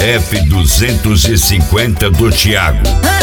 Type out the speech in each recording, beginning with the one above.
F250 do Thiago.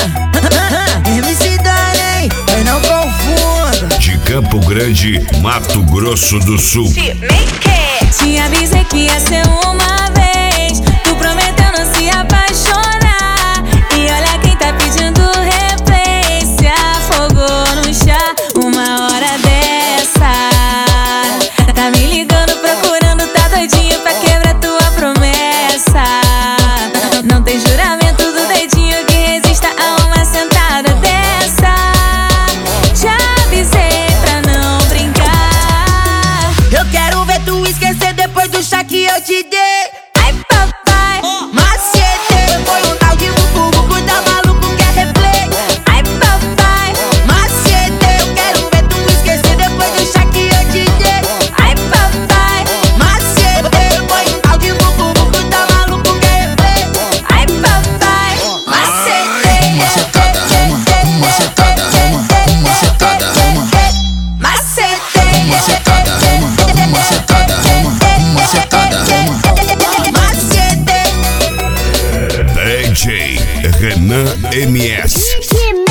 MC Darley, eu não confunda. De Campo Grande, Mato Grosso do Sul. Te avisei que ia ser uma vez. Tu prometeu não se apaixonar. E olha quem tá pedindo replay. Se afogou no chá uma hora dessa. Tá me ligando, procurando, tá doidinho pra quebrar tua promessa. Não tem juramento do dedinho que resista a uma sentada dessa. Já avisei pra não brincar. Eu quero ver tu esquecer depois do chá que eu te dei. Ai, papai, Macete, foi um tal de bubu, tá maluco, quer replay. ai, papai, Macete, eu quero ver tu esquecer depois do chá que eu te dei. ai, papai, Macete, foi um tal de bubu, tá maluco, quer replay. ai, papai, macete. Macetada, Roma, macetada, Roma, macetada, Roma, Macete, macetada, Roma, macetada, Roma, macetada, Roma. Macete. DJ Renan MS.